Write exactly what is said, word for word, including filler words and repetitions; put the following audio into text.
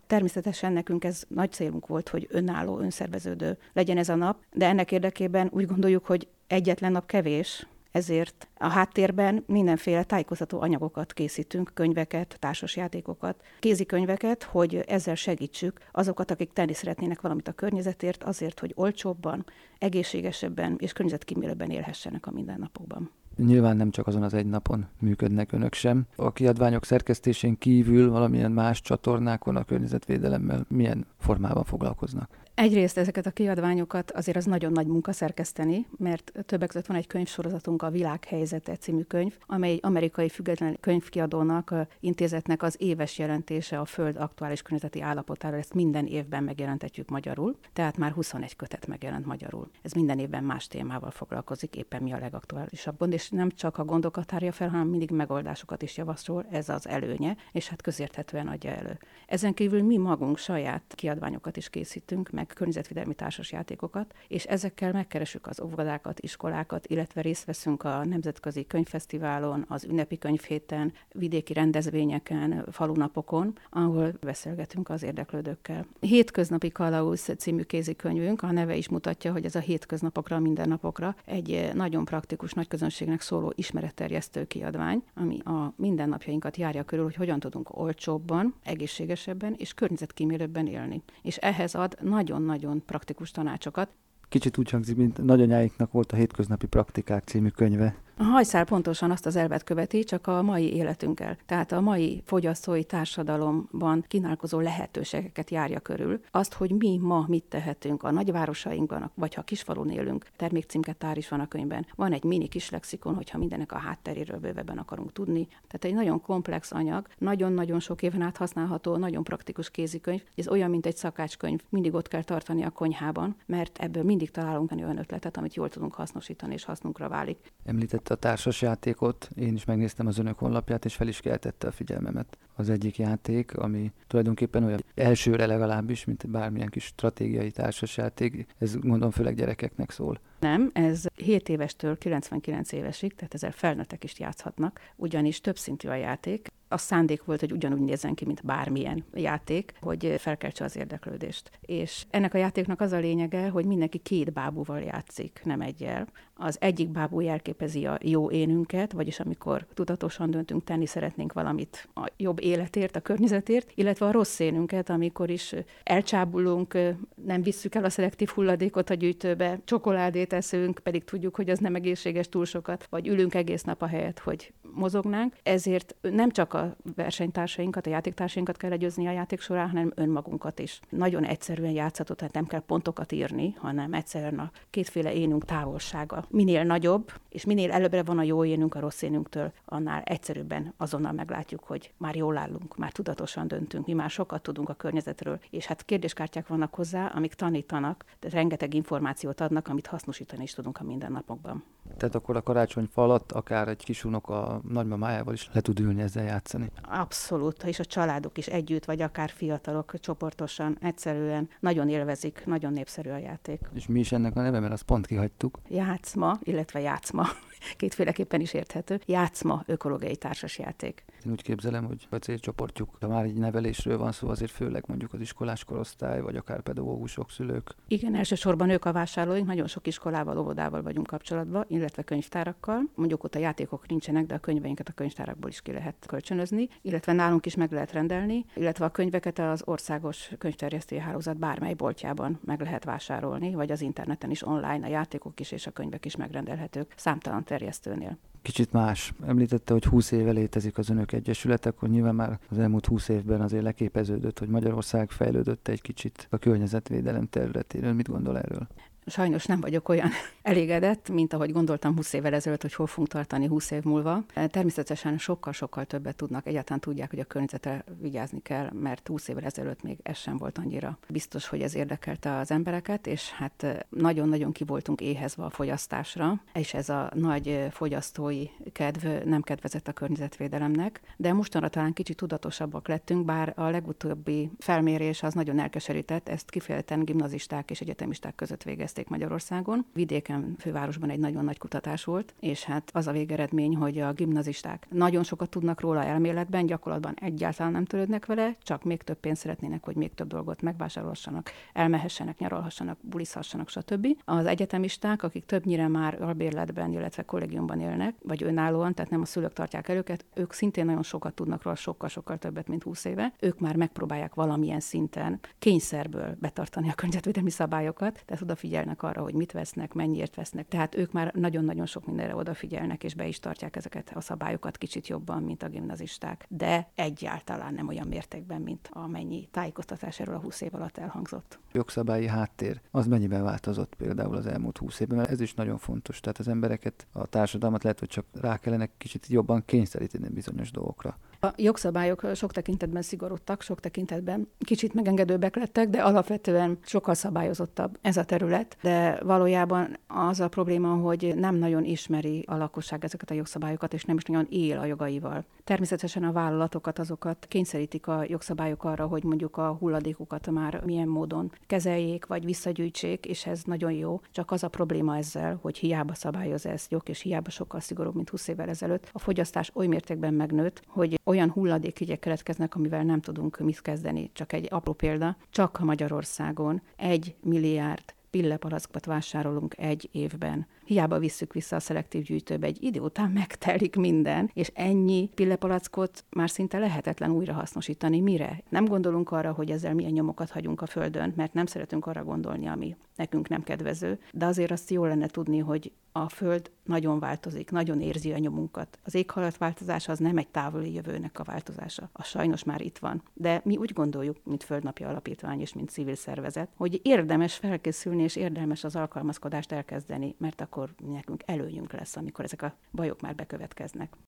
Természetesen nekünk ez nagy célunk volt, hogy önálló, önszerveződő legyen ez a nap, de ennek érdekében úgy gondoljuk, hogy egyetlen nap kevés, ezért a háttérben mindenféle tájékoztató anyagokat készítünk, könyveket, társasjátékokat, kézikönyveket, hogy ezzel segítsük azokat, akik tenni szeretnének valamit a környezetért, azért, hogy olcsóbban, egészségesebben és környezetkímélőbben élhessenek a mindennapokban. Nyilván nem csak azon az egy napon működnek önök sem. A kiadványok szerkesztésén kívül valamilyen más csatornákon a környezetvédelemmel milyen formában foglalkoznak? Egyrészt ezeket a kiadványokat azért az nagyon nagy munka szerkeszteni, mert többek között van egy könyvsorozatunk, a Világhelyzete című könyv, amely amerikai független könyvkiadónak, intézetnek az éves jelentése a Föld aktuális környezeti állapotáról. Ezt minden évben megjelentetjük magyarul, tehát már huszonegy kötet megjelent magyarul. Ez minden évben más témával foglalkozik, éppen mi a legaktuálisabb gond, és nem csak a gondokat tárja fel, hanem mindig megoldásokat is javasol, ez az előnye, és hát közérthetően adja elő. Ezen kívül mi magunk saját kiadványokat is készítünk, meg környezetvédelmi társasjátékokat, és ezekkel megkeressük az óvodákat, iskolákat, illetve részt veszünk a Nemzetközi Könyvfesztiválon, az ünnepi könyvhéten, vidéki rendezvényeken, falunapokon, ahol beszélgetünk az érdeklődőkkel. Hétköznapi kalauz című kézikönyvünk, a neve is mutatja, hogy ez a hétköznapokra, mindennapokra egy nagyon praktikus, nagy közönségnek szóló ismeretterjesztő kiadvány, ami a mindennapjainkat járja körül, hogy hogyan tudunk olcsóbban, egészségesebben és környezetkímélőbben élni. És ehhez ad nagyon-nagyon praktikus tanácsokat. Kicsit úgy hangzik, mint nagyanyáiknak volt a Hétköznapi praktikák című könyve. A hajszál pontosan azt az elvet követi, csak a mai életünkkel. Tehát a mai fogyasztói társadalomban kínálkozó lehetőségeket járja körül. Azt, hogy mi ma mit tehetünk a nagyvárosainkban, vagy ha kisfalun élünk, termékcímketár is van a könyvben. Van egy mini kis lexikon, hogyha mindennek a hátteréről bővebben akarunk tudni. Tehát egy nagyon komplex anyag, nagyon-nagyon sok éven át használható, nagyon praktikus kézikönyv. Ez olyan, mint egy szakácskönyv, mindig ott kell tartani a konyhában, mert ebből mindig találunk olyan ötletet, amit jól tudunk hasznosítani és hasznunkra válik. Említett a társasjátékot, én is megnéztem az önök honlapját, és fel is keltette a figyelmemet az egyik játék, ami tulajdonképpen olyan elsőre legalábbis, mint bármilyen kis stratégiai társasjáték. Ez gondolom főleg gyerekeknek szól. Nem, ez hét évestől kilencvenkilenc évesig, tehát ezzel felnőttek is játszhatnak, ugyanis többszintű a játék. A szándék volt, hogy ugyanúgy nézzen ki, mint bármilyen játék, hogy felkeltse az érdeklődést. És ennek a játéknak az a lényege, hogy mindenki két bábúval játszik, nem egyel. Az egyik bábú jelképezi a jó énünket, vagyis amikor tudatosan döntünk, tenni szeretnénk valamit a jobb életért, a környezetért, illetve a rossz énünket, amikor is elcsábulunk, nem visszük el a szelektív hulladékot a gyűjtőbe, csokoládét eszünk, pedig tudjuk, hogy az nem egészséges túl sokat, vagy ülünk egész nap a helyet, hogy mozognánk. Ezért nem csak a versenytársainkat, a játéktársainkat kell legyőzni a játék során, hanem önmagunkat is. Nagyon egyszerűen játszható, tehát nem kell pontokat írni, hanem egyszerűen a kétféle énünk távolsága. Minél nagyobb, és minél előbbre van a jó énünk a rossz énünktől, annál egyszerűbben azonnal meglátjuk, hogy már jól állunk, már tudatosan döntünk, mi már sokat tudunk a környezetről, és hát kérdéskártyák vannak hozzá, amik tanítanak, de rengeteg információt adnak, amit hasznosítani is tudunk a mindennapokban. Tehát akkor a karácsonyfa alatt akár egy kisunok a nagymamájával is le tud ülni ezzel játszani. Abszolút, és a családok is együtt, vagy akár fiatalok csoportosan egyszerűen nagyon élvezik, nagyon népszerű a játék. És mi is ennek a neve, mert azt pont kihagytuk. Játszma, illetve játszma. Kétféleképpen is érthető. Játszma ökológiai társasjáték. Én úgy képzelem, hogy a célcsoportjuk, ha már egy nevelésről van szó, azért főleg mondjuk az iskolás korosztály, vagy akár pedagógusok, szülők. Igen, elsősorban ők a vásárlóink, nagyon sok iskolával, óvodával vagyunk kapcsolatban, illetve könyvtárakkal. Mondjuk ott a játékok nincsenek, de a könyveinket a könyvtárakból is ki lehet kölcsönözni, illetve nálunk is meg lehet rendelni, illetve a könyveket az országos könyvterjesztői hálózat bármely boltjában meg lehet vásárolni, vagy az interneten is online, a játékok is és a könyvek is megrendelhetők számtalan terjesztőnél. Kicsit más. Említette, hogy húsz éve létezik az önök egyesület, akkor nyilván már az elmúlt húsz évben azért leképeződött, hogy Magyarország fejlődött egy kicsit a környezetvédelem területéről. Mit gondol erről? Sajnos nem vagyok olyan elégedett, mint ahogy gondoltam húsz évvel ezelőtt, hogy hol fogunk tartani húsz év múlva. Természetesen sokkal-sokkal többet tudnak, egyáltalán tudják, hogy a környezetre vigyázni kell, mert húsz évvel ezelőtt még ez sem volt annyira biztos, hogy ez érdekelte az embereket, és hát nagyon-nagyon ki voltunk éhezve a fogyasztásra, és ez a nagy fogyasztói kedv nem kedvezett a környezetvédelemnek, de mostanra talán kicsit tudatosabbak lettünk, bár a legutóbbi felmérés az nagyon elkeserített, ezt kifejezetten gimnazisták és egyetemisták között végezték elkezdték Magyarországon. Vidéken, fővárosban egy nagyon nagy kutatás volt, és hát az a végeredmény, hogy a gimnazisták nagyon sokat tudnak róla elméletben, gyakorlatban egyáltalán nem törődnek vele, csak még több pénzt szeretnének, hogy még több dolgot megvásárolhassanak, elmehessenek, nyaralhassanak, bulizhassanak, stb. Az egyetemisták, akik többnyire már albérletben, illetve kollégiumban élnek, vagy önállóan, tehát nem a szülők tartják el őket, ők szintén nagyon sokat tudnak róla, sokkal-sokkal többet, mint húsz éve. Ők már megpróbálják valamilyen szinten kényszerből betartani a környezetvédelmi szabályokat, tehát odafigyelnek arra, hogy mit vesznek, mennyiért vesznek. Tehát ők már nagyon-nagyon sok mindenre odafigyelnek, és be is tartják ezeket a szabályokat kicsit jobban, mint a gimnazisták. De egyáltalán nem olyan mértékben, mint amennyi tájékoztatás erről a húsz év alatt elhangzott. Jogszabályi háttér, az mennyiben változott például az elmúlt húsz évben, mert ez is nagyon fontos. Tehát az embereket, a társadalmat lehet, hogy csak rá kellene kicsit jobban kényszeríteni bizonyos dolgokra. A jogszabályok sok tekintetben szigorodtak, sok tekintetben kicsit megengedőbbek lettek, de alapvetően sokkal szabályozottabb ez a terület, de valójában az a probléma, hogy nem nagyon ismeri a lakosság ezeket a jogszabályokat, és nem is nagyon él a jogaival. Természetesen a vállalatokat, azokat kényszerítik a jogszabályok arra, hogy mondjuk a hulladékukat már milyen módon kezeljék, vagy visszagyűjtsék, és ez nagyon jó. Csak az a probléma ezzel, hogy hiába szabályoz ezt jog, és hiába sokkal szigorúbb, mint húsz évvel ezelőtt, a fogyasztás oly mértékben megnőtt, hogy olyan hulladékügyek keletkeznek, amivel nem tudunk mit kezdeni. Csak egy apró példa, csak Magyarországon egy milliárd pillepalackot vásárolunk egy évben. Hiába visszük vissza a szelektív gyűjtőbe, egy idő után megtelik minden, és ennyi pillepalackot már szinte lehetetlen újrahasznosítani. Mire? Nem gondolunk arra, hogy ezzel milyen nyomokat hagyunk a földön, mert nem szeretünk arra gondolni, ami nekünk nem kedvező, de azért azt jól lenne tudni, hogy a föld nagyon változik, nagyon érzi a nyomunkat. Az éghajlatváltozás az nem egy távoli jövőnek a változása. Az sajnos már itt van. De mi úgy gondoljuk, mint Földnapja Alapítvány és mint civil szervezet, hogy érdemes felkészülni és érdemes az alkalmazkodást elkezdeni, mert akkor nekünk előnyünk lesz, amikor ezek a bajok már bekövetkeznek.